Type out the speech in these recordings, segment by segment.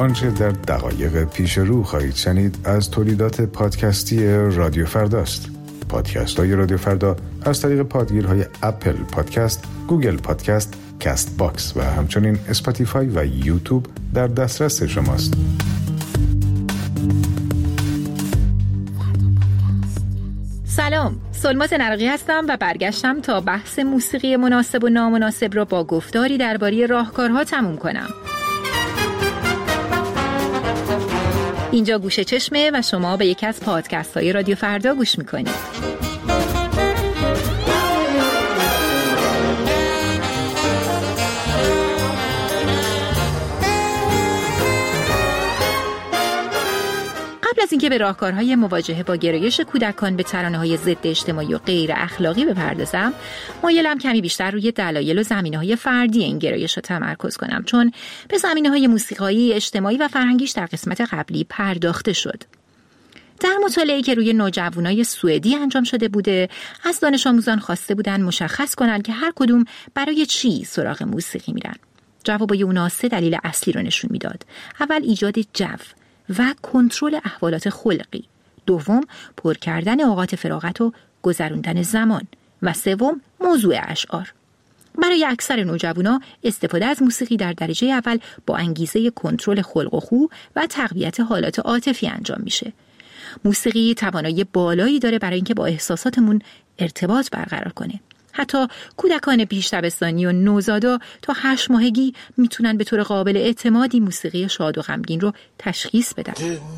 آنچه در دقایق پیش رو خواهید شنید از تولیدات پادکستی رادیو فرداست. پادکست های رادیو فردا از طریق پادگیرهای اپل پادکست، گوگل پادکست، کست باکس و همچنین اسپاتیفای و یوتیوب در دسترس شماست. سلام، سلمات نرقی هستم و برگشتم تا بحث موسیقی مناسب و نامناسب را با گفتاری درباره راهکارها تموم کنم. اینجا گوشه چشمه و شما به یکی از پادکست های رادیو فردا گوش میکنید. قبل از اینکه به راهکارهای مواجهه با گرایش کودکان به ترانه‌های ضد اجتماعی و غیر اخلاقی بپردازم، مایلم کمی بیشتر روی دلایل و زمینه‌های فردی این گرایش را تمرکز کنم، چون به زمینه‌های موسیقایی، اجتماعی و فرهنگیش در قسمت قبلی پرداخته شد. در مطالعه‌ای که روی نوجوانای سوئدی انجام شده بوده، از دانش آموزان خواسته بودن مشخص کنن که هر کدوم برای چی سراغ موسیقی میرن. جوابای اونا 3 دلیل اصلی رو نشون میداد. اول، ایجاد جو و کنترل احوالات خلقی. دوم، پر کردن اوقات فراغت و گذروندن زمان. و سوم، موضوع اشعار. برای اکثر نوجوانا استفاده از موسیقی در درجه اول با انگیزه کنترل خلق و خو و تقویت حالات عاطفی انجام میشه. موسیقی توانایی بالایی داره برای اینکه با احساساتمون ارتباط برقرار کنه. حتی کودکان پیش دبستانی و نوزادا تا 8 ماهگی میتونن به طور قابل اعتمادی موسیقی شاد و غمگین رو تشخیص بدن.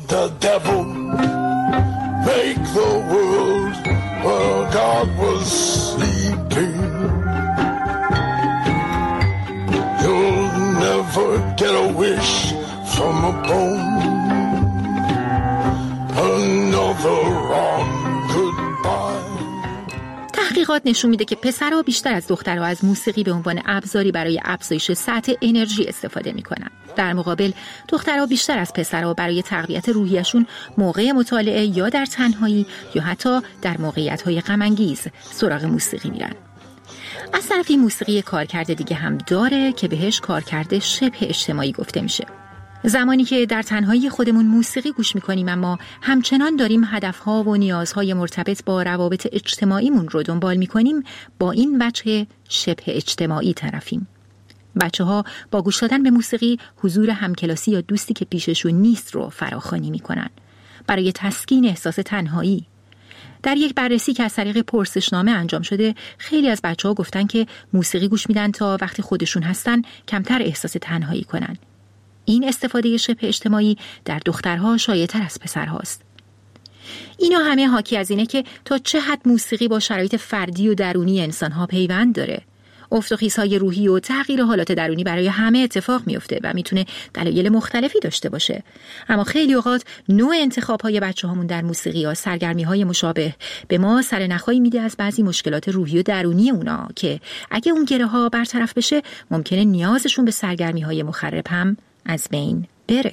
تحقیقات نشون میده که پسرها بیشتر از دخترها از موسیقی به عنوان ابزاری برای افزایش سطح انرژی استفاده میکنن. در مقابل دخترها بیشتر از پسرها برای تقویت روحیشون موقع مطالعه یا در تنهایی یا حتی در موقعیت‌های غم‌انگیز سراغ موسیقی میرن. از طرفی موسیقی کارکرد دیگه هم داره که بهش کارکرد شبه اجتماعی گفته میشه. زمانی که در تنهایی خودمون موسیقی گوش میکنیم اما همچنان داریم هدفها و نیازهای مرتبط با روابط اجتماعیمون رو دنبال میکنیم، با این وجه شبه اجتماعی طرفیم. بچه‌ها با گوش دادن به موسیقی حضور همکلاسی یا دوستی که پیششون نیست رو فراخوانی میکنن برای تسکین احساس تنهایی. در یک بررسی که از طریق پرسشنامه انجام شده، خیلی از بچه‌ها گفتن که موسیقی گوش میدن تا وقتی خودشون هستن کمتر احساس تنهایی کنن. این استفاده شبه اجتماعی در دخترها شایع‌تر از پسرهاست. اینا همه حاکی از اینه که تا چه حد موسیقی با شرایط فردی و درونی انسانها پیوند داره. افت و خیزهای روحی و تغییر حالات درونی برای همه اتفاق میفته و میتونه دلایل مختلفی داشته باشه. اما خیلی اوقات نوع انتخاب‌های بچه‌هامون در موسیقی یا سرگرمی‌های مشابه به ما سرنخایی میده از بعضی مشکلات روحی و درونی اونا که اگه اون گره‌ها برطرف بشه ممکنه نیازشون به سرگرمی‌های مخرب هم از بین بره.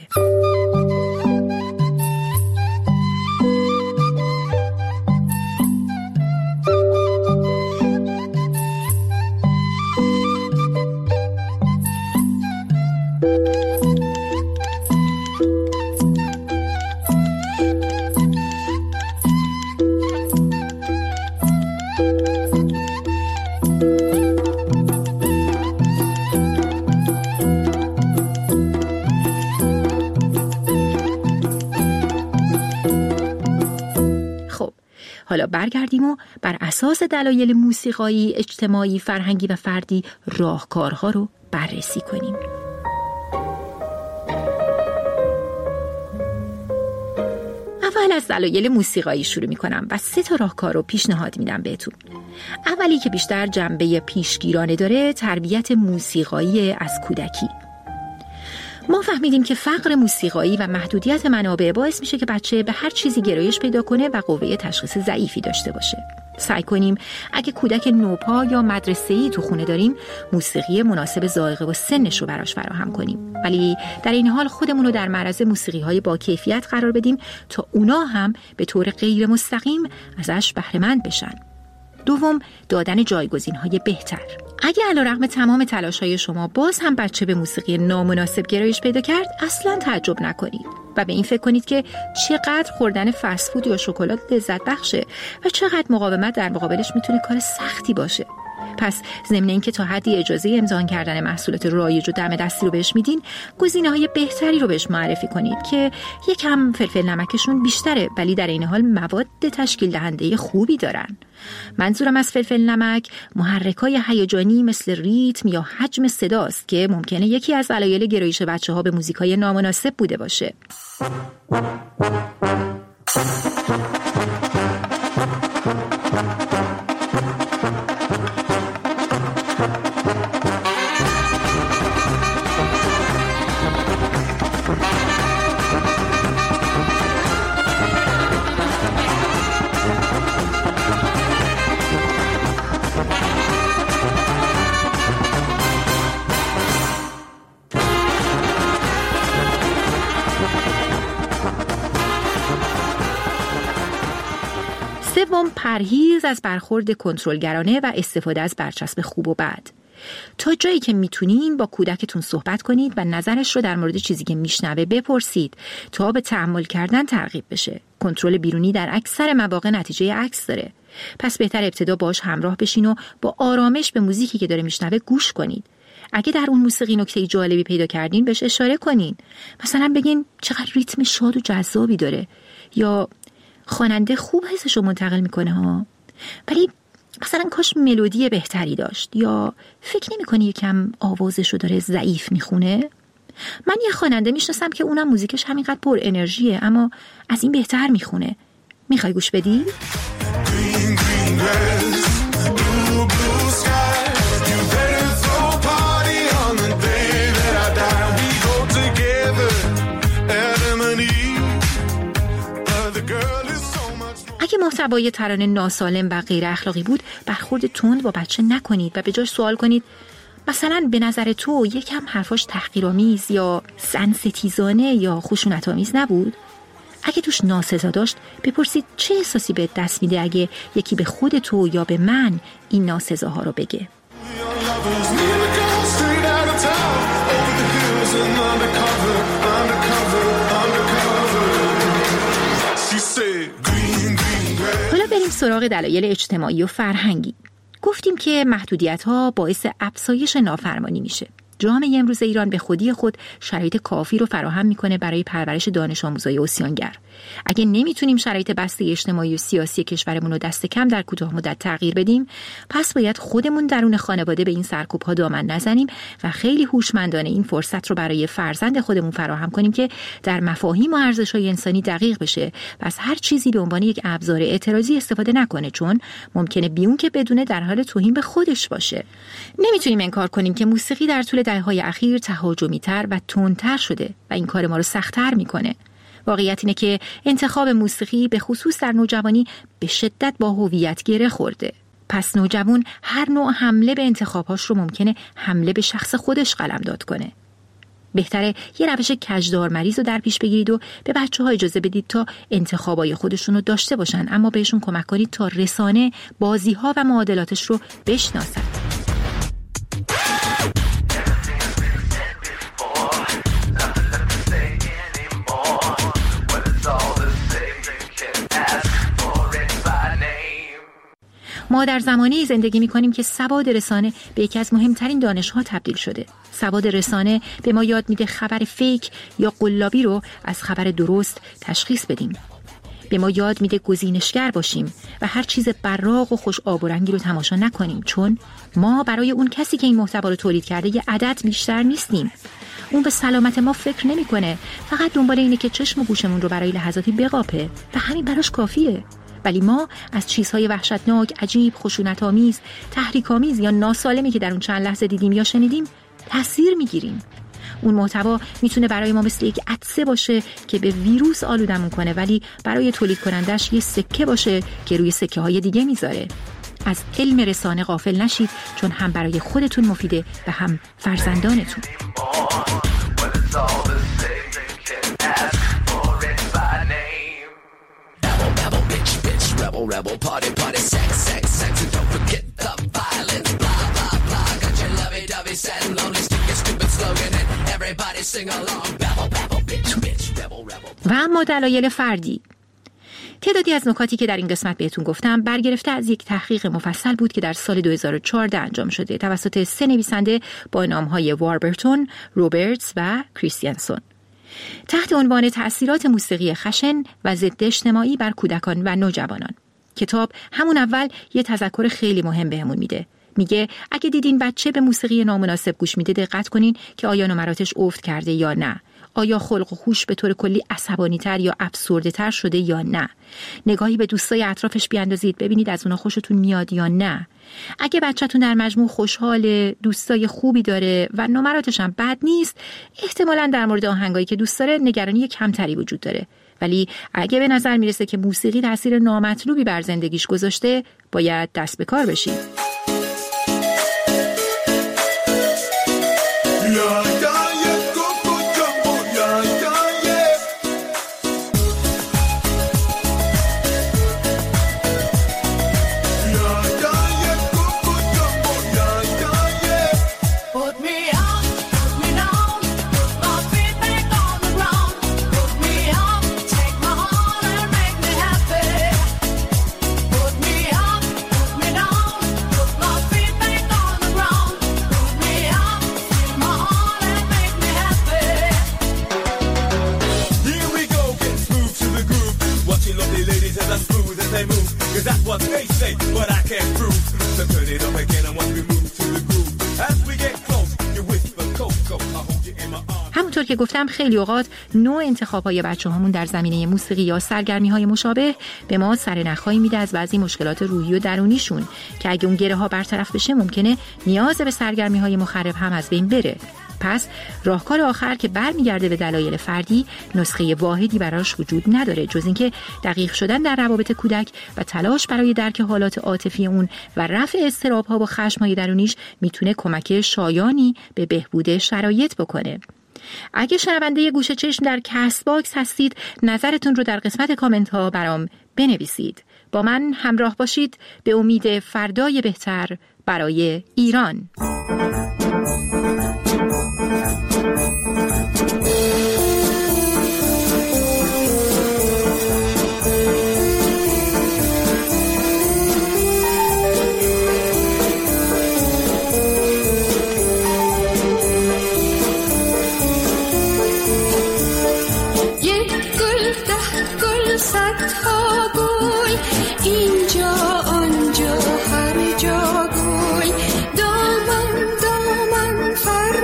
حالا برگردیم و بر اساس دلایل موسیقایی، اجتماعی، فرهنگی و فردی راهکارها رو بررسی کنیم. اول از دلایل موسیقایی شروع می‌کنم و 3 تا راهکار رو پیشنهاد میدم بهتون. اولی که بیشتر جنبه پیشگیرانه داره، تربیت موسیقایی از کودکی. ما فهمیدیم که فقر موسیقایی و محدودیت منابع باعث میشه که بچه به هر چیزی گرایش پیدا کنه و قوه تشخیص ضعیفی داشته باشه. سعی کنیم اگه کودک نوپا یا مدرسه‌ای تو خونه داریم، موسیقی مناسب ذائقه و سنش رو براش فراهم کنیم، ولی در این حال خودمون رو در معرض موسیقی‌های با کیفیت قرار بدیم تا اونا هم به طور غیر مستقیم ازش بهره مند بشن. دوم، دادن جایگزین‌های بهتر. اگه علیرغم تمام تلاش‌های شما باز هم بچه به موسیقی نامناسب گرایش پیدا کرد، اصلاً تعجب نکنید و به این فکر کنید که چقدر خوردن فست فود یا شکلات لذت بخشه و چقدر مقاومت در مقابلش میتونه کار سختی باشه. پس ضمن اینکه تا حدی اجازه امضا کردن محصولات رایج و دم دستی رو بهش میدین، گزینه‌های بهتری رو بهش معرفی کنید که یکم فلفل نمکشون بیشتره ولی در این حال مواد تشکیل دهنده خوبی دارن. منظورم از فلفل نمک محرکای هیجانی مثل ریتم یا حجم صداست که ممکنه یکی از علایل گرایش بچه‌ها به موزیکای نامناسب بوده باشه. سوم، پرهیز از برخورد کنترلگرانه و استفاده از برچسب خوب و بد. تا جایی که میتونین با کودکتون صحبت کنید و نظرش رو در مورد چیزی که میشنوه بپرسید تا به تأمل کردن ترغیب بشه. کنترل بیرونی در اکثر مواقع نتیجه عکس داره. پس بهتر ابتدا باش همراه بشین و با آرامش به موزیکی که داره میشنوه گوش کنید. اگه در اون موسیقی نکته جالبی پیدا کردین بهش اشاره کنین. مثلا بگین چقدر ریتم شاد و جذابی داره، یا خواننده خوب حسشو منتقل میکنه ها، ولی مثلا کاش ملودی بهتری داشت، یا فکر نمیکنی یکم آوازشو داره ضعیف میخونه. من یه خواننده میشناسم که اونم موزیکش همینقدر پر انرژیه اما از این بهتر میخونه. میخوای گوش بدی؟ Green, green grass, blue, blue sky. You better throw a party on the day that I die. We go together, Adam and Eve. The girl is so much more. اگه محتوای ترانه ناسالم و غیر اخلاقی بود، برخورد تند با بچه نکنید و به جاش سوال کنید مثلا به نظر تو یکم حرفاش تحقیرآمیز یا زن‌ستیزانه یا خشونت‌آمیز نبود؟ اگه توش ناسزا داشت بپرسید چه احساسی بهت دست میده اگه یکی به خود تو یا به من این ناسزاها رو بگه. حالا بریم سراغ دلایل اجتماعی و فرهنگی. گفتیم که محدودیت‌ها باعث افزایش نافرمانی میشه. جامعه امروز ایران به خودی خود شرایط کافی رو فراهم میکنه برای پرورش دانش آموزای عصیانگر. اگه نمیتونیم شرایط بسته اجتماعی و سیاسی کشورمون رو دست کم در کوتاه مدت تغییر بدیم، پس باید خودمون درون خانواده به این سرکوب‌ها دامن نزنیم و خیلی هوشمندانه این فرصت رو برای فرزند خودمون فراهم کنیم که در مفاهیم و ارزش‌های انسانی دقیق بشه و از هر چیزی به عنوان یک ابزار اعتراضی استفاده نکنه، چون ممکنه بیون که بدونه در حال توهین به خودش باشه. نمیتونیم انکار کنیم که موسیقی در طول دهه‌های اخیر تهاجمی‌تر و تندتر شده و این کار ما رو سخت‌تر میکنه. واقعیت اینه که انتخاب موسیقی به خصوص در نوجوانی به شدت با هویت گره خورده. پس نوجوان هر نوع حمله به انتخاباش رو ممکنه حمله به شخص خودش قلمداد کنه. بهتره یه روش کجدار مریض رو در پیش بگیرید و به بچه‌ها اجازه بدید تا انتخابای خودشون رو داشته باشن، اما بهشون کمک کنید تا رسانه بازی‌ها و معادلاتش رو بشناسن. ما در زمانی زندگی می‌کنیم که سواد رسانه به یکی از مهمترین دانش‌ها تبدیل شده. سواد رسانه به ما یاد میده خبر فیک یا قلابی رو از خبر درست تشخیص بدیم. به ما یاد میده گزینشگر باشیم و هر چیز براق و خوش آب و رنگی رو تماشا نکنیم، چون ما برای اون کسی که این محتوا رو تولید کرده یه عدد بیشتر نیستیم. اون به سلامت ما فکر نمی‌کنه، فقط دنبال اینه که چشم و گوشمون رو برای لحظاتی بقاپه و همین براش کافیه. ولی ما از چیزهای وحشتناک، عجیب، خشونت‌آمیز، تحریک‌آمیز یا ناسالمی که در اون چند لحظه دیدیم یا شنیدیم تاثیر میگیریم. اون محتوا میتونه برای ما مثل یک عطسه باشه که به ویروس آلودمون کنه، ولی برای تولید کنندش یه سکه باشه که روی سکه‌های دیگه میذاره. از علم رسانه غافل نشید، چون هم برای خودتون مفیده و هم فرزندانتون. Rebel, rebel, party, party, sex, sex, sex, and don't forget the violence, blah, blah, blah. lonely, sad and lonely, stick a stupid slogan and everybody sing along. Babble, babble, bitch, bitch, rebel, rebel. و اما دلایل فردی. تعدادی از نکاتی که در این قسمت بهتون گفتم برگرفته از یک تحقیق مفصل بود که در سال 2014 انجام شده توسط 3 نویسنده با نام‌های واربرتون، روبرتس و کریستیانسون. تحت عنوان تأثیرات موسیقی خشن و ضد اجتماعی بر کودکان و نوجوانان. کتاب همون اول یه تذکر خیلی مهم بهمون میده. میگه اگه دیدین بچه به موسیقی نامناسب گوش میده دقت کنین که آیا نمراتش افت کرده یا نه. آیا خلق و خوش به طور کلی عصبانی‌تر یا افسرده‌تر شده یا نه؟ نگاهی به دوستای اطرافش بیاندازید ببینید از اونا خوشتون میاد یا نه. اگه بچه‌تون در مجموع خوشحال، دوستای خوبی داره و نمراتش هم بد نیست، احتمالاً در مورد آهنگایی که دوست داره نگرانی کمتری وجود داره. ولی اگه به نظر میرسه که موسیقی تاثیر نامطلوبی بر زندگیش گذاشته، باید دست به کار بشید. همونطور که گفتم خیلی اوقات نوع انتخاب‌های بچه‌هامون در زمینه موسیقی یا سرگرمی‌های مشابه به ما سرنخ‌هایی میده از بعضی مشکلات روحی و درونیشون که اگه اون گره‌ها برطرف بشه ممکنه نیاز به سرگرمی‌های مخرب هم از بین بره. پس راهکار آخر که برمیگرده به دلایل فردی نسخه واحدی براش وجود نداره جز اینکه دقیق شدن در روابط کودک و تلاش برای درک حالات عاطفی اون و رفع اضطراب‌ها و خشم‌های درونیش میتونه کمک شایانی به بهبود شرایط بکنه. اگه شنونده گوشه چشم در کست باکس هستید نظرتون رو در قسمت کامنت ها برام بنویسید. با من همراه باشید به امید فردای بهتر برای ایران. اینجا آنجا هر جا گل دامن دامن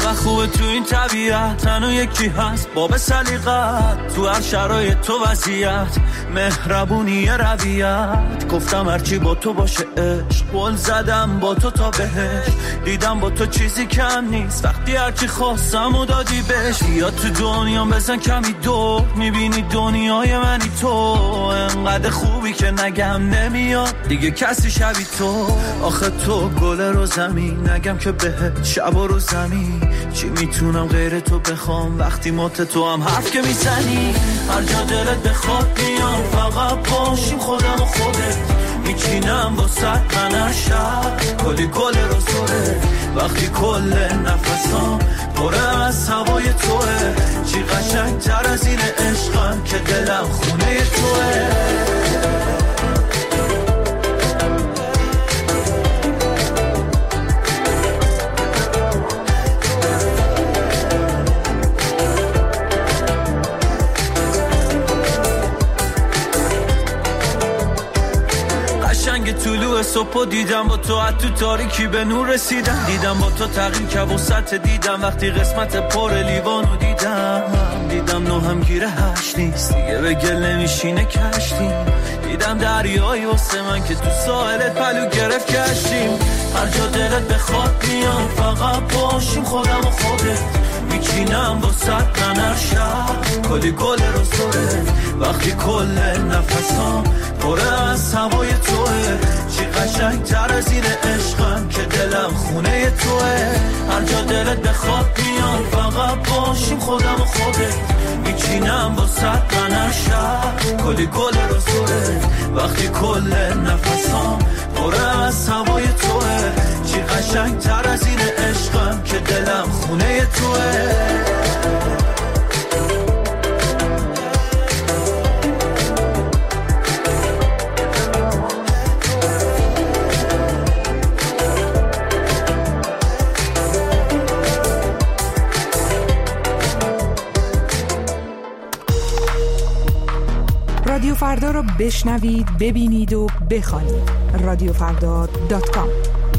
چقدر خوبه تو این طبیعت، تنو یکی هست باب سلیقت، تو هر شرایط تو وضعیت، مهربونی رویت. گفتم هرچی با تو باشه عشق، قول زدم با تو تا بهش، دیدم با تو چیزی کم نیست، وقتی هرچی خواستم و دادی بهش. یا تو دنیا بزن کمی دور، میبینی دنیای منی تو، انقدر خوبی که نگم نمیاد دیگه کسی شبی تو. آخه تو گل رو زمین، نگم که بهت شب و رو زمین، چی میتونم غیر تو بخوام وقتی مت تو هم حرف که میزنی. هر جا دلت بخواد میام، فقط باشیم خودم و خودت، میچینم با صد من هر شب کلی گل رو سره. وقتی کل نفسام پره از هوای توه، چی قشنگ تر از این عشقم که دلم خونه توه. طلوع صبح دیدم با تو، از تو تاریکی به نور رسیدم، دیدم با تو تغییر که وسط دیدم، وقتی قسمت پر لیوانو دیدم نو هم گیره هشت نیست دیگه، به گل نمیشینه کشتیم، دیدم دریایی واسه من که تو ساحلت پلو گرفت کشتیم. هر جا دلت بخواد میام، فقط باشیم خودم و خودت، میچینم با صد من هر شب کلی گل رو سره. وقتی کل نفسام پره از هوای توه، چی قشنگ تر از این عشقم که دلم خونه توه. هر جا دلت بخواد میام، فقط باشیم خودم و خودت، میچینم با صد من هر شب کلی گل رو سره. وقتی کل نفسام پره از هوای توه، چی قشنگ تر از این عشقم که دلم خونه توه. رادیو فردا رو بشنوید، ببینید و بخوانید. radiofrda.com.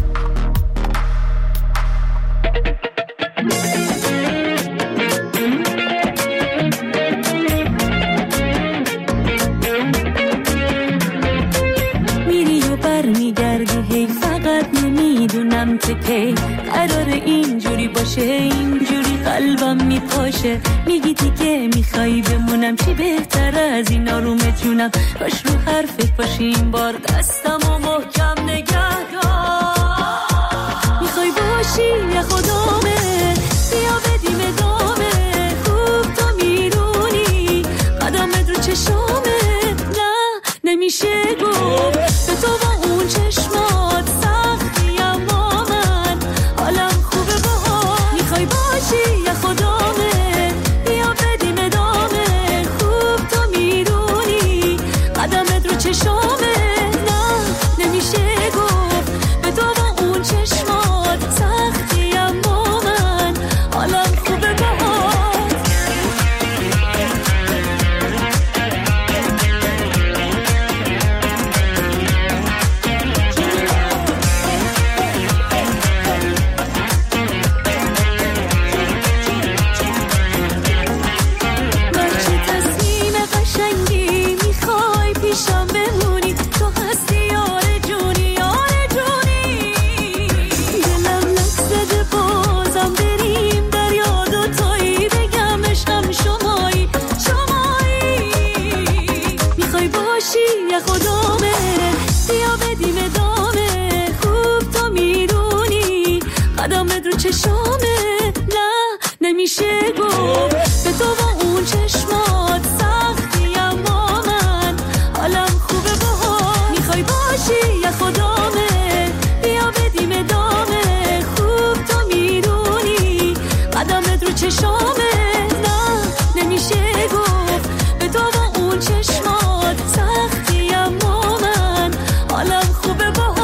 میری و بر میگردی، هی فقط نمیدونم که کی قرار اینجوری باشه، اینجوری قلبم میپاشه. میگی دیگه میخوای بمونم، چی بهتر از این آرومه جونم، کاش رو حرفت باشی این بار، دستم و محکم نگه دار. میخوای باشی یا خدامه، بیا بدیم ادامه، خوب تو میدونی قدمت رو چشامه، نه نمیشه گفت به تو با اون چشمات سختی، اما من حالم خوبه باهات. میخوای باشی یا خدامه، بیا بدیم ادامه، خوب تو میدونی قدمت رو چشامه، نه نمیشه گفت به تو با اون چشمات سختی، اما من حالم خوبه باهات. چشامه، نه نمیشه گفت به تو با اون چشمات سختی، اما من حالم خوبه باهات. میخوای باشی یا خدامه، بیا بدیم ادامه، خوب تو میدونی قدمت رو چشامه، نه نمیشه گفت به تو با اون چشمات سختی، اما من حالم خوبه باهات.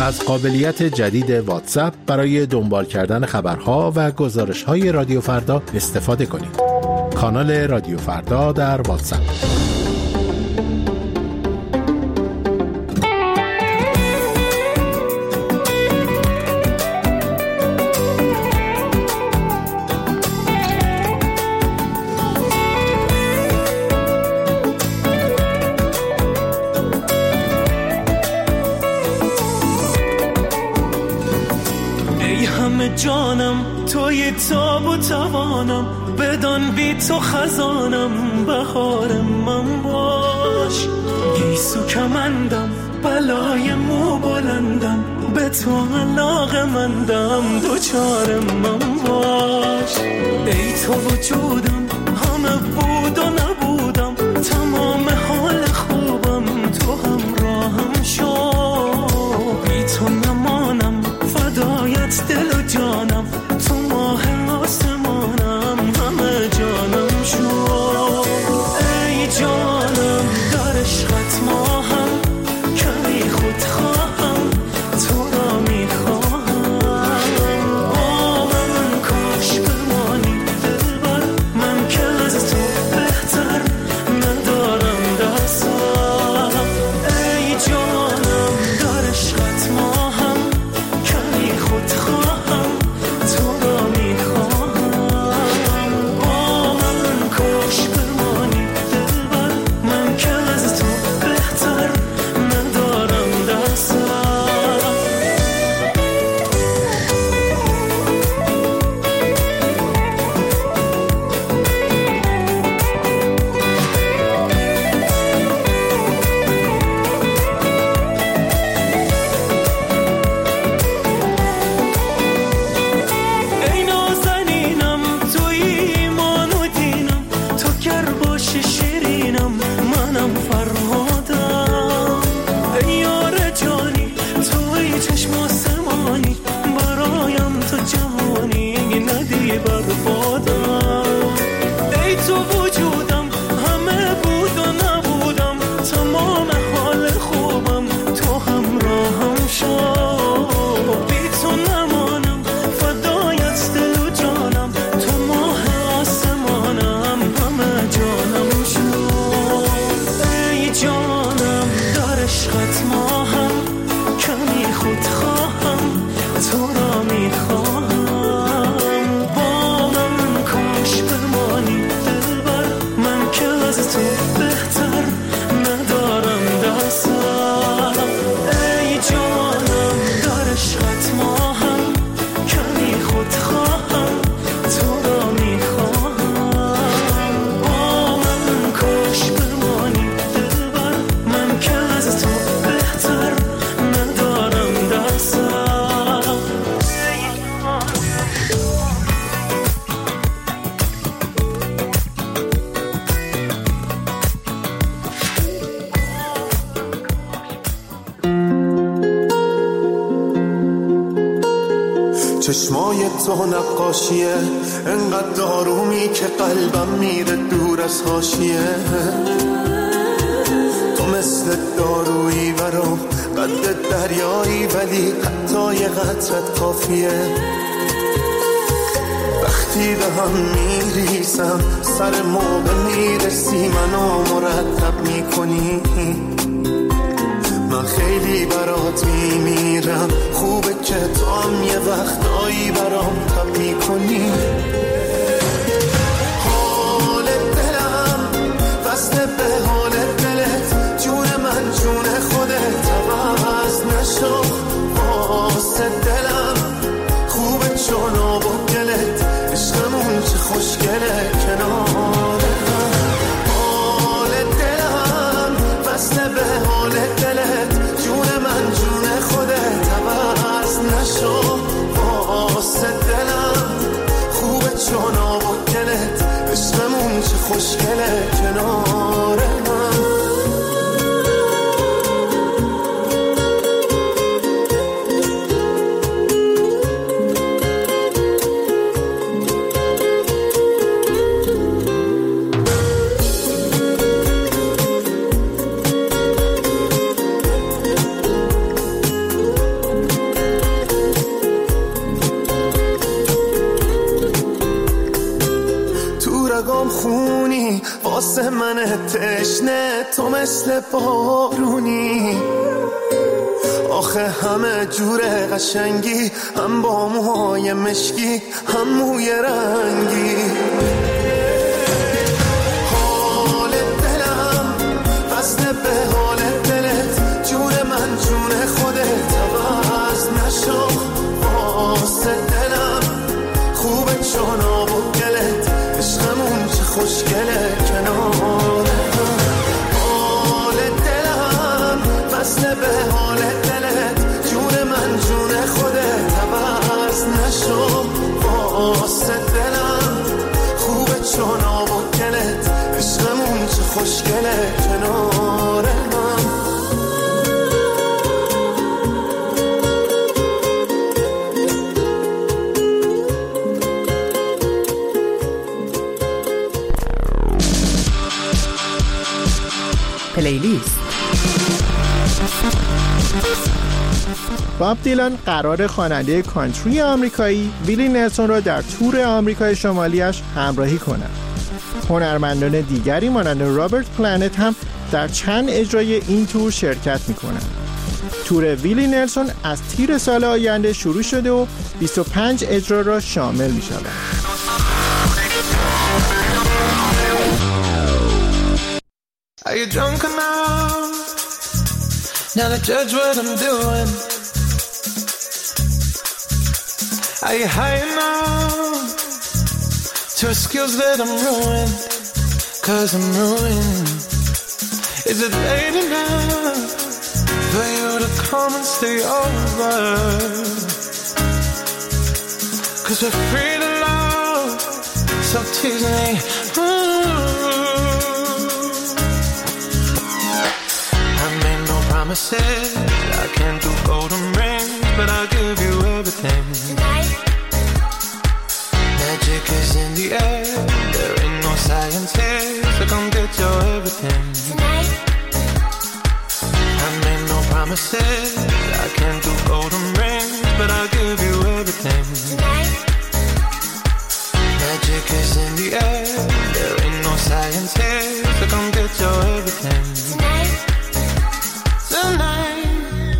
از قابلیت جدید واتساپ برای دنبال کردن خبرها و گزارش‌های رادیو فردا استفاده کنید. کانال رادیو فردا در واتساپ. جانم توی تاب و توانم، بدان بی تو خزانم، بهار من باش. گیسو کمندم بلای مو بلندم، به تو علاقه مندم، دوچار من باش. ای تو وجودم همه بود و نبودم، تمام حال خوبم تو همراهم شو. بی تو نمانم فدایت دل و جانم، تو ماه آسمانم، همه جانم شو. ای جانم در عشقت ماهم، کمی خود خواهم تو را میخواهم. با من کاش بمانی دلبر، من که از تو بهتر ندارم دستم. ای جانم در عشقت ماهم، کمی خود خواهم تو را میخواهم. با من کاش بمانی دلبر، من که از تو بهتر ندارم دستم. ای نازنینم توی ایمان و دینم، تو گر باشی شیرینم، منم فرهادم. ای یار جانی توی چشم آسمانی، برایم تو جهانی ندی بربادم. ای تو وجودم همه بود و نبودم، تمام حال خوبم تو همراهم شو. بی تو نمانم فدایت دل و جانم، تو ماه آسمانم، همه جانم شو. ای جانم در عشقت ماهم، کمی خود خواهم تو را میخواهم. با من کاش بمانی دلبر، من که از تو بهتر ندارم دستم. ای جانم در عشقت ماهم، کمی خود خواهم تو را میخواهم. با من کاش بمانی دلبر، من که از تو بهتر ندارم دستم. چشمای تو نقاشیه، انقدر آرومی که قلبم میره دور از حاشیه. تو مثل دارویی برام، قد دریایی ولی حتی یه قطرت کافیه. وقتی به هم میریزم سر موقع میرسی، منو مرتب میکنی. من خیلی برات میمیرم، خوبه که تو هم یه وقتایی برام تب میکنی. حال دلم وصله به حال دلت، جون من جون خودت، عوض نشو واسه دلم. خوبه چون آب و گلت، عشقمون چه خوشگله کنار هم. حال دلم وصله به حال دلت، جون من جون خودت، عوض نشو واسه دلم. خوبه چون آب و گلت، عشقمون چه خوشگله کنار هم. رگام خونی واسه من تشنه تو مثل بارونی آخه همه جوره قشنگی هم با موهای مشکی هم موی رنگی حال دلم وصله به حال دلت جون من جون خودت عوض نشو واسه دلم خوبه چون آب و گلت عشقمون چه خوشگله کنار حال دلم وصله به حال دلت جون من جون خودت عوض نشو واسه دلم خوبه چون آب و گلت عشقمون چه خوشگله کنار من پلیلیست. باب دیلان قرار خواننده کانتری آمریکایی ویلی نلسون را در تور آمریکای شمالیش همراهی کند. هنرمندان دیگری مانند رابرت پلنت هم در چند اجرای این تور شرکت می‌کنند. تور ویلی نلسون از تیر سال آینده شروع شده و 25 اجرا را شامل می‌شود. Are you drunk enough now to judge what I'm doing? Are you high enough to excuse that I'm ruined? 'Cause I'm ruined. Is it late enough for you to come and stay over? 'Cause we're free to love, so tease me. Promises, I can't do golden rings, but I'll give you everything. Tonight. Magic is in the air, there ain't no science here, so come get your everything. Tonight. I made no promises, I can't do golden rings, but I'll give you everything. Tonight. Magic is in the air, there ain't no science here, so come get your everything. Tonight. Tonight.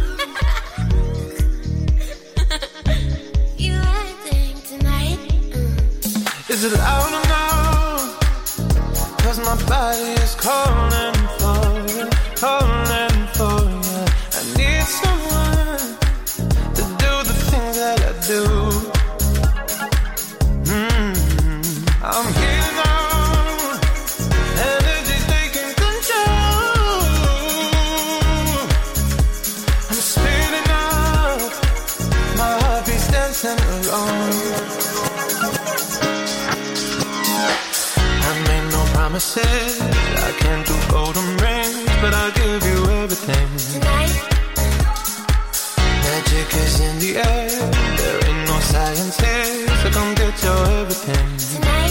You acting tonight. Is it loud enough? 'Cause my body is calling for you, calling for you. I need someone to do the things that I do. I'm here now, energy's taking control. I'm speeding up, my heart beats dancing alone. I made no promises, I can't do golden rings, but I'll give you everything. Tonight. Magic is in the air, there ain't no science here, so come get your everything. Tonight.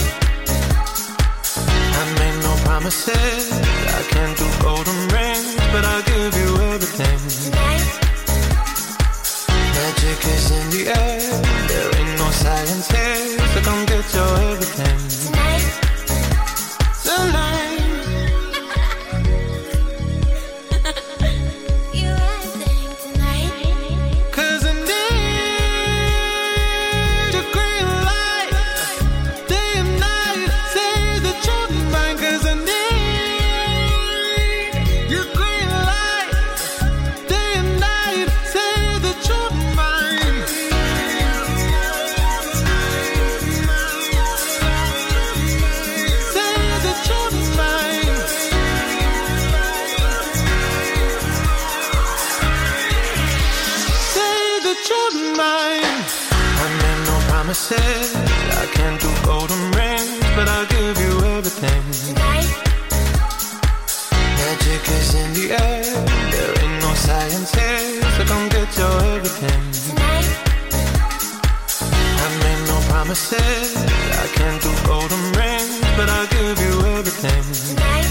I made no promises, I can't do golden rings, but I'll give you everything. Tonight. Magic is in the air, there ain't no science here, so come get your everything. Tonight. Tonight. You acting tonight. 'Cause I need your green light, day and night, say that you're mine. 'Cause I need your green light, day and night, say that you're mine. Say that you're mine. Say that you're mine. I made no promises, I can't do golden rings, but I'll give you everything. Tonight. Magic is in the air, there ain't no science here, so come get your everything. Tonight. I made no promises, I can't do golden rings, but I'll give you everything. Tonight.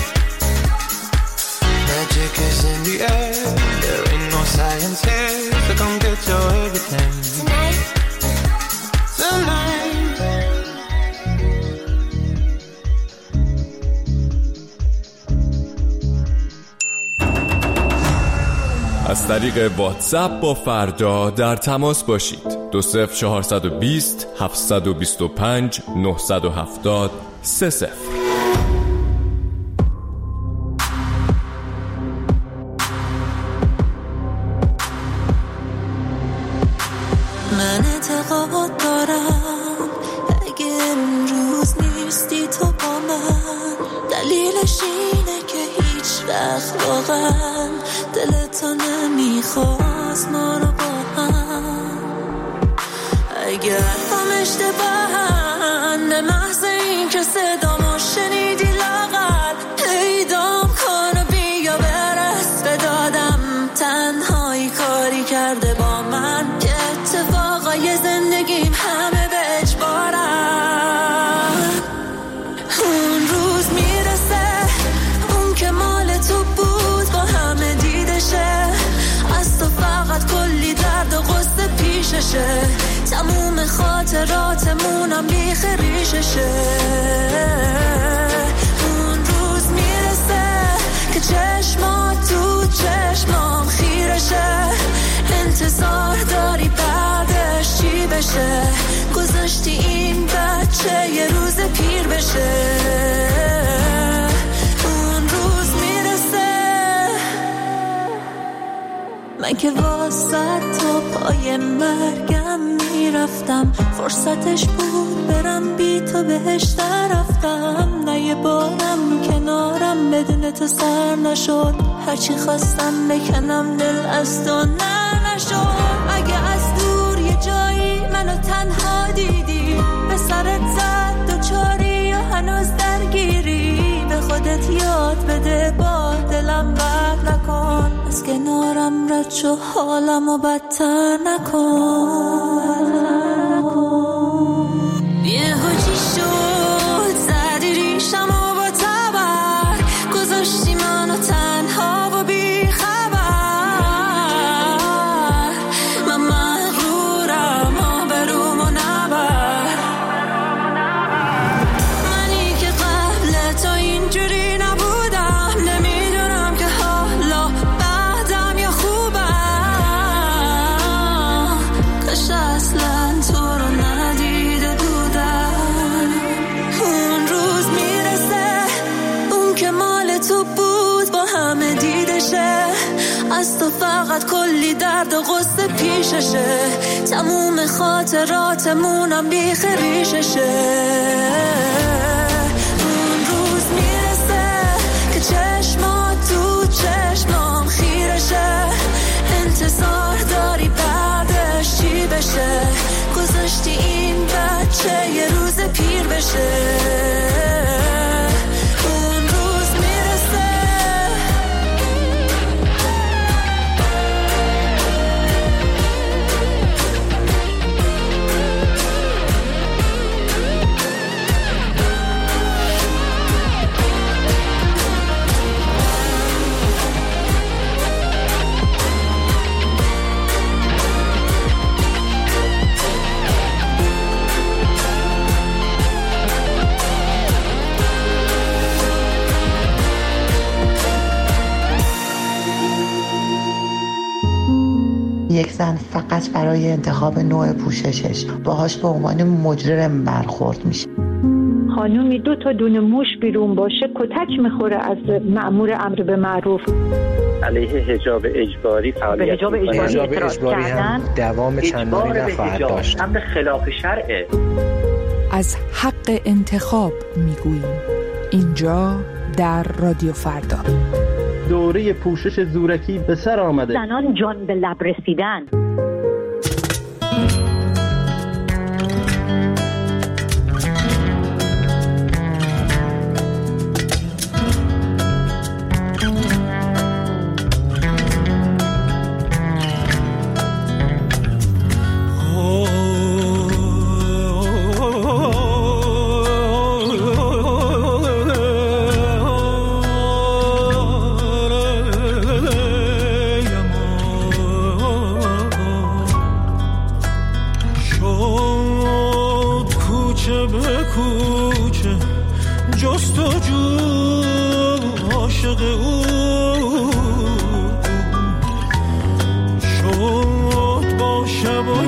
Magic is in the air, there ain't no science here, so come get your everything. Tonight. Tonight. از طریق واتساپ با فردا در تماس باشید. 20420 725 970 30. من اعتقاد دارم اگه امروز نیستی تو با من، دلیلش اینه که هیچ وقت واقعا دلتو نمیخواست ما رو با هم. اگر هم اشتباهن به محض این که صدامو شنیدی لاغر پیدام کن و بیا برس به دادم. تنهایی کاری کرده با من که اتفاقای زندگیم همه به اجبارم. اون روز میرسه اون که مال تو بود با همه دیدشه، از تو فقط کلی درد و غصه پیششه، تموم خاطراتمونم بیخ ریششه. اون روز میرسه که چشمات تو چشمام خیرشه، انتظار داری بعدش چی بشه، گذاشتی این بچه یه روز پیر بشه. اون روز میرسه من که واسه تا پای مرگم میرفتم، فرصتش بود برم بی تو بهش رفتم. نه یه بارم کنارم بدون تو سر نشد، هرچی خواستم بکنم دل از تو نشد. اگه از دور یه جایی منو تنها دیدی، به سرت زد دوچاری یا هنوز درگیری، به خودت یاد بده با دلم بر نکن، از کنارم رد شو حالمو بدتر نکن. یه هوچی شد زدی ریشمو با تبر، گذاشتی منو تنها و بی خبر. من مغرورم آبرومو نبر، منی که قبل تو اینجوری نبودم، نمیدونم که حالا بعدم یا خوبم. کاش اصلا تو رو ندیده بودم. اون روز میرسه اون که مال تو بود با همه دیدشه، از تو فقط کلی درد و غصه پیششه، تموم خاطراتمونم بیخ ریششه. اون روز میرسه که چشمات تو چشمام خیرشه، انتظار داری بعدش چی بشه، گذاشتی این بچه یه روز پیر بشه. اون روز میرسه یک زن فقط برای انتخاب نوع پوششش باهاش به عنوان مجرم برخورد میشه. خانومی 2 تا دونه موش بیرون باشه کتک میخوره از مأمور امر به معروف. علیه حجاب اجباری فعالیت حجاب اجباری هم دوام چندانی نخواهد داشت. امر خلاف شرعه. از حق انتخاب میگوییم اینجا در رادیو فردا. دوره پوشش زورکی به سر آمده. زنان جان به لب رسیدن.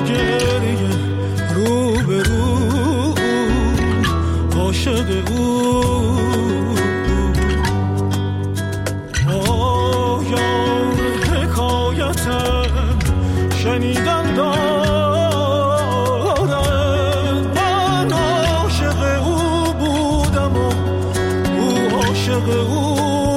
گریه رو به رو عاشق او پایان حکایتم شنیدن دارد من عاشق او بودم و او عاشق او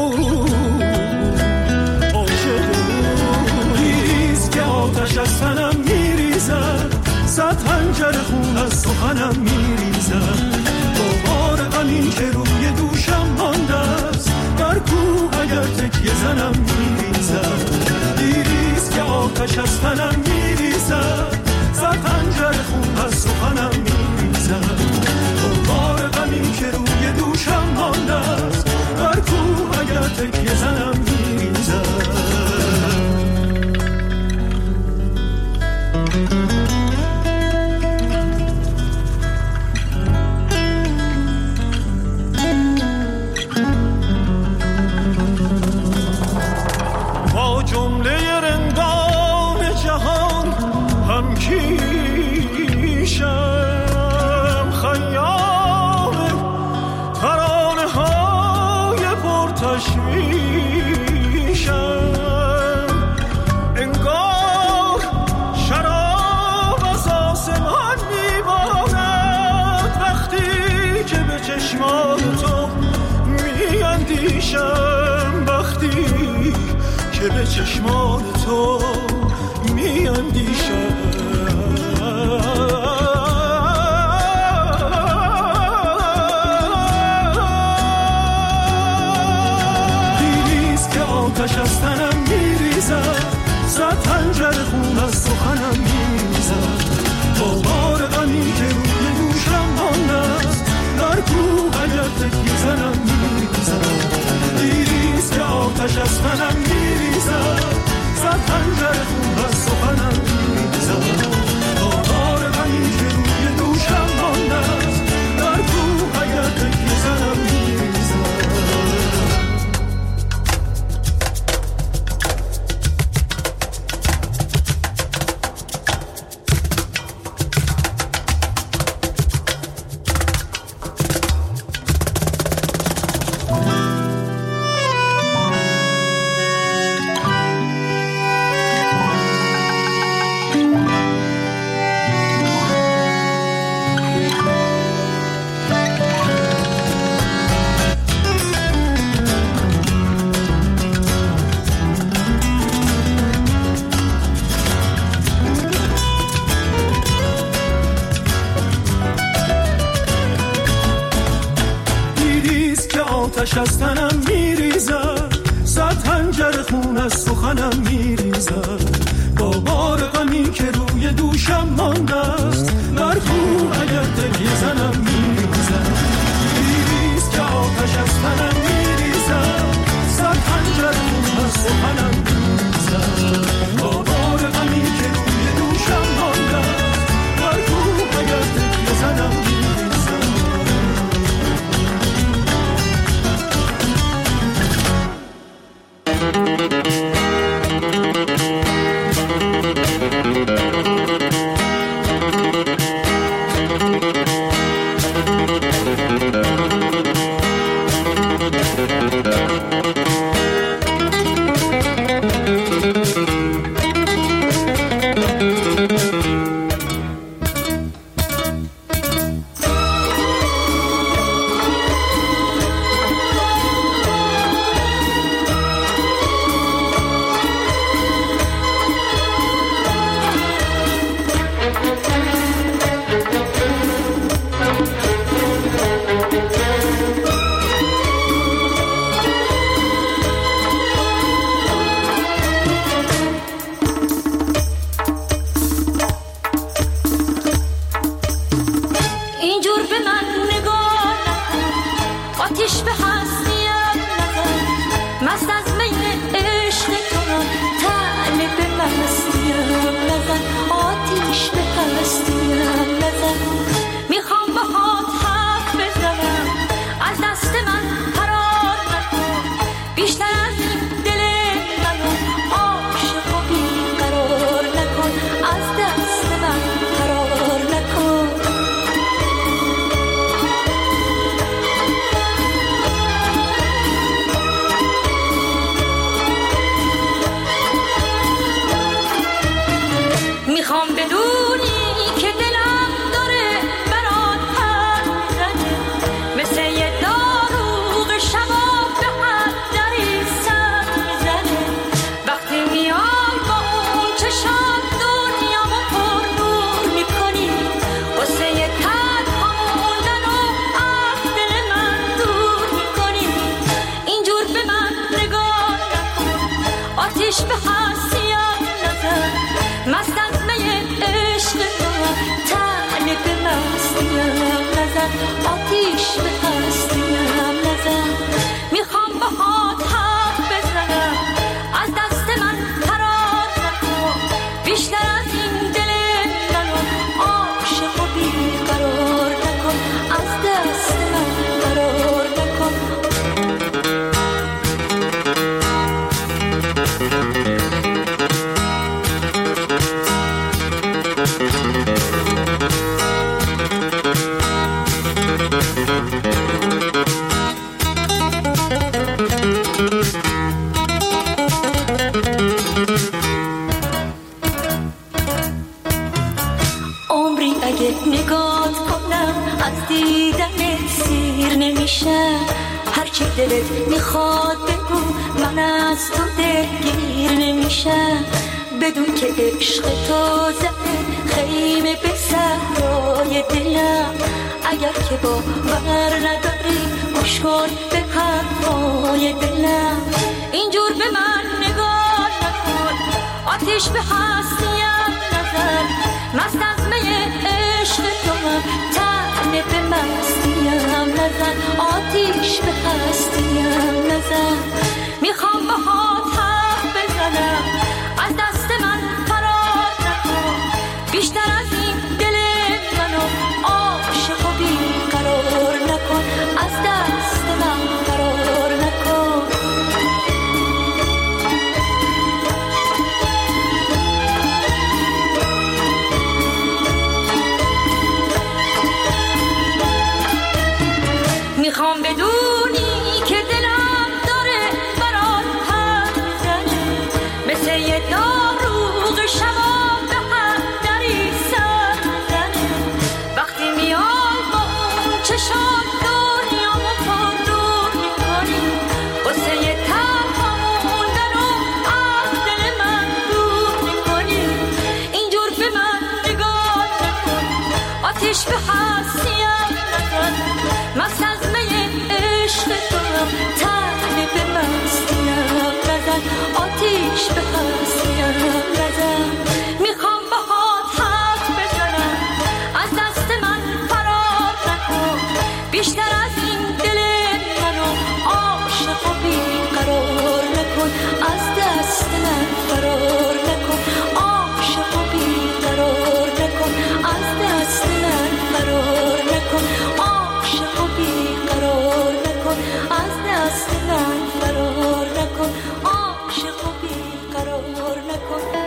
آتش از تنم میریزد صد خنجر خون از سخنم میریزد بار غمی که روی دوشم مانده است در کوه اگر تکیه زنم میریزد دیریست که آتش از تنم میریزد صد خنجر خون از سخنم میریزد بار غمی که روی دوشم مانده است در کوه اگر تکیه زنم میریزد با جمله رندان جهان هم کیشم خیام ترانه های پرتشویشم انگار شراب از آسمان میبارد وقتی که به چشمان تو میاندیشم وقتی که به چشمان تو میاندیشم دیریست که آتش از تنم میریزد صد خنجر خون از سخنم میریزد با بار غمی که روی دوشم مانده است در کوه اگر تکیه زنم میریزد دیریست که آتش از تنم میریزد صد خنجر خون از سخنم میریزد با بار غمی که روی دوشم مانده است در کوه اگر تکیه زنم میریزد آتش از تنم میریزد صد خنجر خون از سخنم میریزد با بار غمی که روی دوشم مانده است در کوه اگر تکیه زنم میریزد دیریست که آتش از تنم میریزد صد خنجر خون از سخنم میریزد با بار غمی که روی دوشم مانده است در کوه اگر تکیه زنم میریزد از دست من آتیش به هستیم نزن. میخوام باهات حرف بزنم از دست من فرار نکن، بیشتر از این دل منو عاشق و بیقرار نکن، از دست من فرار نکن. عمری اگه نگات کنم از دیدنت سیر نمیشم، هرچی دلت میخواد بگو من از تو دلگیر نمیشم، بدون که عشق تو زده خیمه به صحرای دلم، اگر که باور نداری گوش کن به حرفای دلم. اینجور به من نگاه نکن، آتیش به هستیم نزن، مست از می عشق توام، طعنه به مستیم نزن، آتیش به هستیم نزن. میخوام باهات حرف بزنم از دست من فرار نکن، بیشتر از این دل منو عاشق و بیقرار نکن، از دست من فرار نکن. میخوام بدونی که دلم داره برات حرف میزنه، مثل یه داروغ شبا به هر دری سر میزنه، وقتی میای با اون چشات دنیامو پردور میکنی، واسه یه تنها موندن و از دل من دور میکنی. اینجور به من نگاه نکن، آتیش به هستیم نزن، مست از می عشق توام، طعنه به مستیم نزن، آتیش به هستیم نزن. میخوام باهات حرف بزنم از دست من فرار نکن، بیشتر از این دل منو عاشق و بیقرار نکن، از دست من فرار نکن، عاشق و بیقرار نکن، از دست من فرار نکن، عاشق و بیقرار نکن، از دست من فرار نکن، عاشق و بیقرار نکن.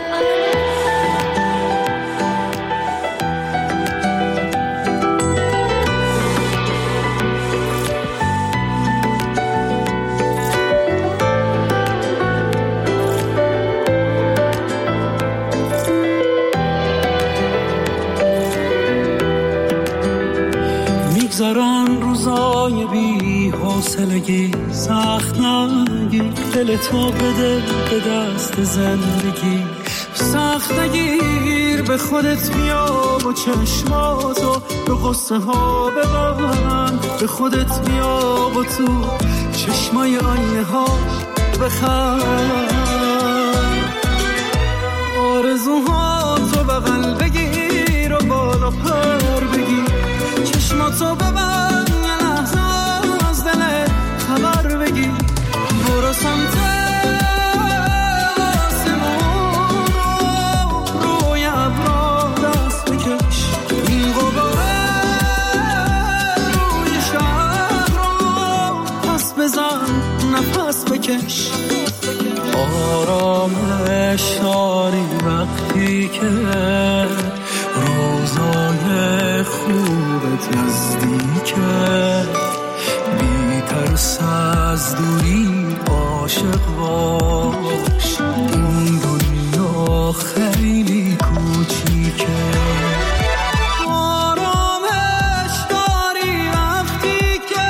میگذرن روزای بی حوصلگی، سخت نگیر دل تو بده به دست زندگی، سخت نگیر به خودت بیا و چشماتو به قصه ها ببند، به خودت بیا و تو چشمای آینه ها بخند، آرزوهاتو بغل بگیر و بالا پر بگیر، چشماتو ببند یه لحظه از دلت خبر بگیر، برو سمت آسمون روی ابرا دست بکش، این غباره روی شهر رو پس بزن نفس بکش. آرامش داری وقتی که روزای خوبت نزدیکه، بی ترس از دوری عاشق باش، این دنیا خیلی کوچیکه. آرامش داری وقتی که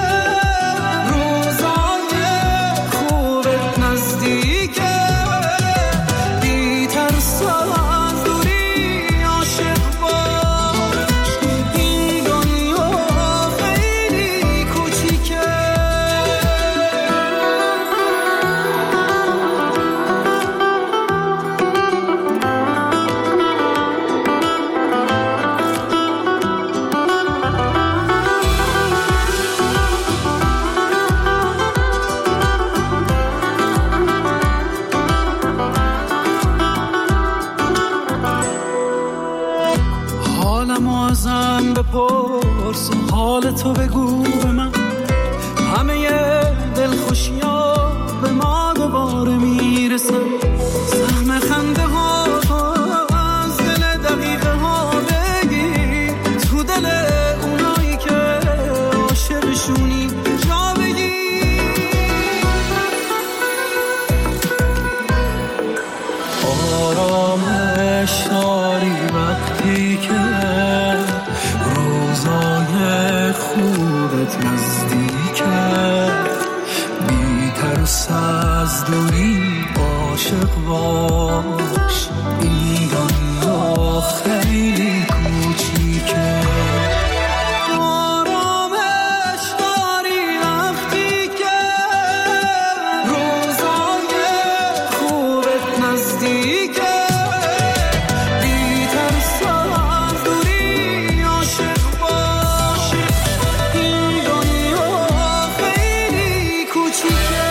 روزای خوبت نزدیکه، بی ترس از دوری عاشق باش، این دنیا خیلی کوچیکه. حال تو بگو به من، همه دلخوشی‌ها به ما دوباره میرسن. سهم خنده ها از دل دقیقه ها بگیر، تو دل اونایی که عاشقشونی جا بگیر. آرامش داری وقتی که روزای خوبت نزدیکه، بی ترس از دوری عاشق باش، این دنیا خیلی کوچیکه. آرامش داری وقتی که روزای خوبت نزدیکه، بی ترس از دوری عاشق باش، این دنیا خیلی کوچیکه.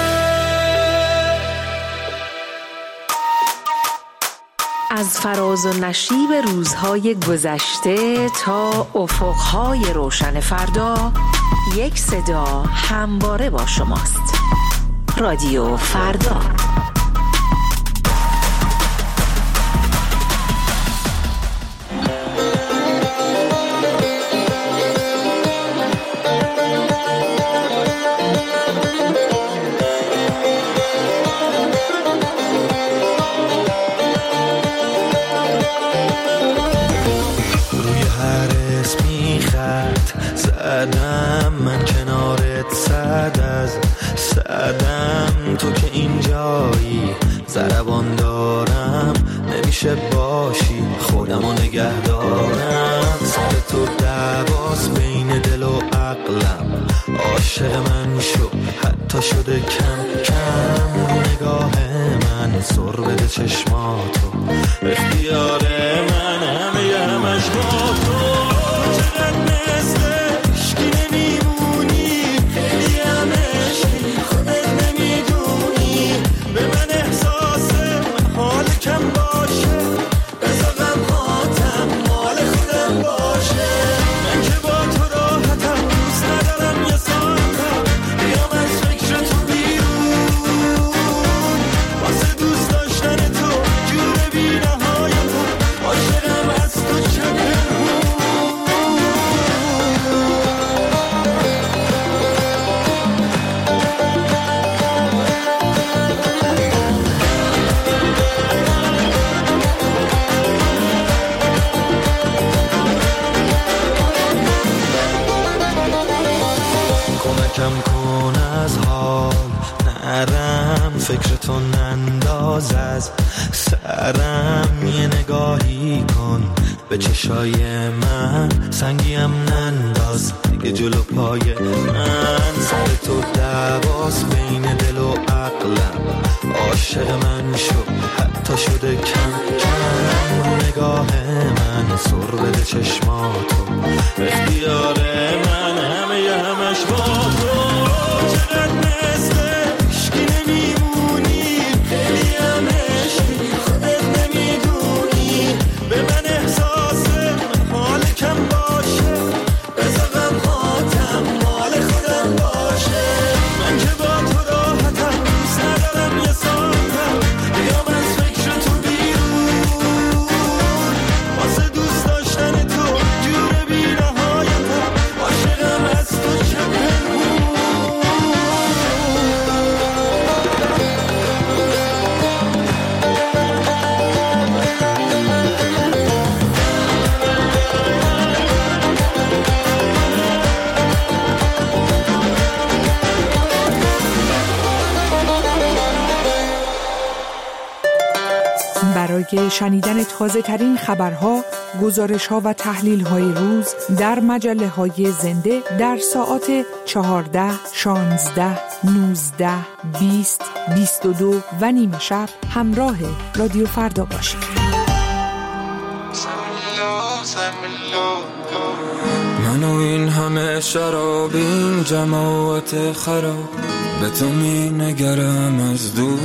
از فراز و نشیب روزهای گذشته تا افقهای روشن فردا، یک صدا همواره با شماست. رادیو فردا. زدم من کنارت صد از صدم، تو که اینجایی ضربان دارم، نمیشه باشی خودمو نگه دارم. سر تو دعواست بین دل و عقلم، عاشق من شو حتی شده کم کم، رو نگاه من سر بده چشماتو، اختیار من همش با تو. چقدر مثل عشقی نمیمونی، خیلی هم عشقی خودت نمیدونی، به من احساس حال کم باشه، بذار غمهاتم مال خودم باشه. من که با تو راحتم، دوست ندارم یه ساعتم بیام از فکر تو بیرون، واسه دوست داشتن تو جور بی نهایتم، عاشقم از تو چه کم کن از حال نرم، فکر تو ننداز از سرم، یه نگاهی کن به چشای من، سنگیم ننداز دیگه جلو پای من. سر تو دعواست بین دل و عقلم، عاشق من شو حتی شده کم کم، نگاه من سر بده چشماتو، اختیار من همش با تو. چقدر مثل عشقی نمیمونی، خیلی هم عشقی خودت نمیدونی، به من احساس حال کم باشه، بذار غمهاتم مال خودم باشه. من که با تو راحتم، دوست ندارم یه ساعتم بیام از فکر تو بیرون، واسه دوست داشتن تو جور بی نهایتم، عاشقم از تو چه برای شنیدن تازه ترین خبرها، گزارش ها و تحلیل های روز در مجله های زنده در ساعات 14، 16، 19، 20، 22 و نیمه شب همراه رادیو فردا باشید. من و این همه شراب، این جماعت خراب، به تو می نگرم از دور،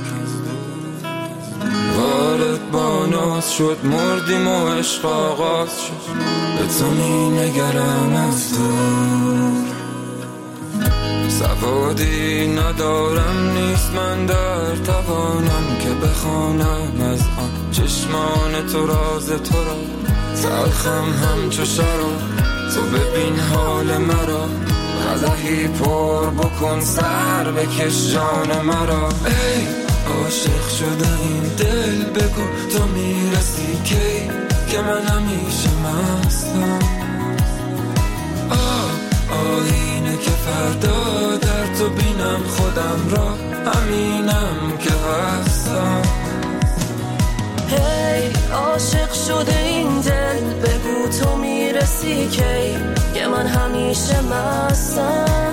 وارد با ناز شد مردیم و عشق آغاز شد، به تو می نگرم از دور. سوادی ندارم نیست من در توانم که بخوانم از آن چشمان تو راز تو را. تلخم همچو شراب تو ببین حال مرا، قدحی پر بکن سر بکش جان مرا. ای عاشق شده این دل بگو تو میرسی کی که من همیشه مستم. آینه که فردا در تو بینم خودم را، همینم که هستم. هی عاشق شده این دل بگو تو میرسی کی که من همیشه مستم.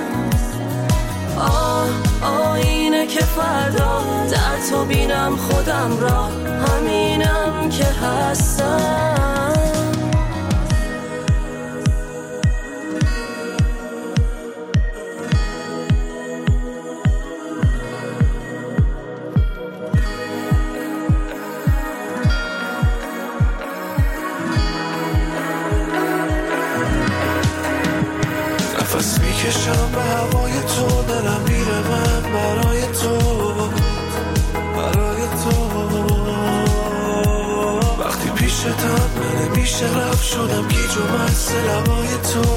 آینه که فردا در تو بینم خودم را، همینم که هستم. نفس میکشم به هوای تو، دلم میره من برای تو، برای تو. وقتی پیشتم من میشه رفت شدم گیج و مست لبای تو.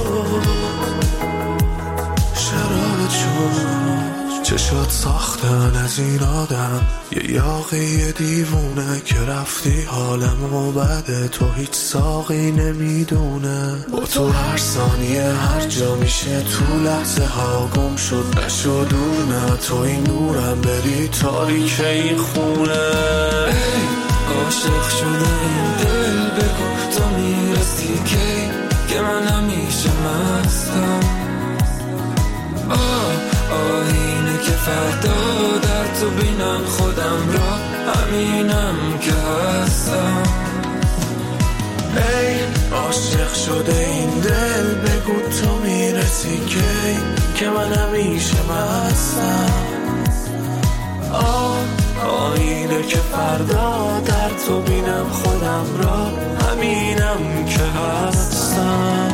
شراب چشات ساختن از این آدم، یه یاقی دیوونه که رفتی حالمو بده. تو هیچ ساقی نمیدونه، با تو هر ثانیه هر جا میشه تو لحظه ها گم شد نشد دور. نه تو این نورم بری تاریک این خونه. ای عاشق شده این دل بگو تو میرسی کی که من همیشه مستم. آینه که فردا در تو بینم خودم را، همینم که هستم. ای عاشق شده این دل بگو تو میرسی کی که من همیشه مستم. آینه که فردا در تو بینم خودم را، همینم که هستم.